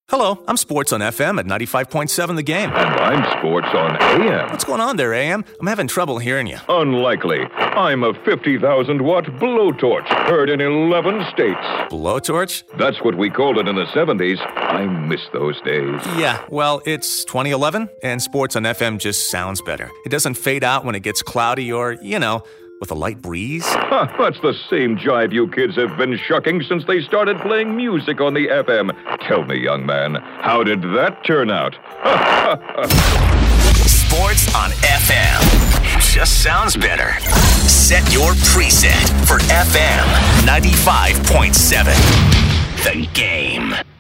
Hello, I'm Sports on FM at 95.7 The Game. And I'm Sports on AM. What's going on there, AM? I'm having trouble hearing you. Unlikely. I'm a 50,000-watt blowtorch, heard in 11 states. Blowtorch? That's what we called it in the 70s. I miss those days. Yeah, well, it's 2011, and Sports on FM just sounds better. It doesn't fade out when it gets cloudy or, with a light breeze. That's the same jive you kids have been shucking since they started playing music on the FM. Tell me, young man, how did that turn out? Sports on FM just sounds better. Set your preset for FM 95.7. The Game.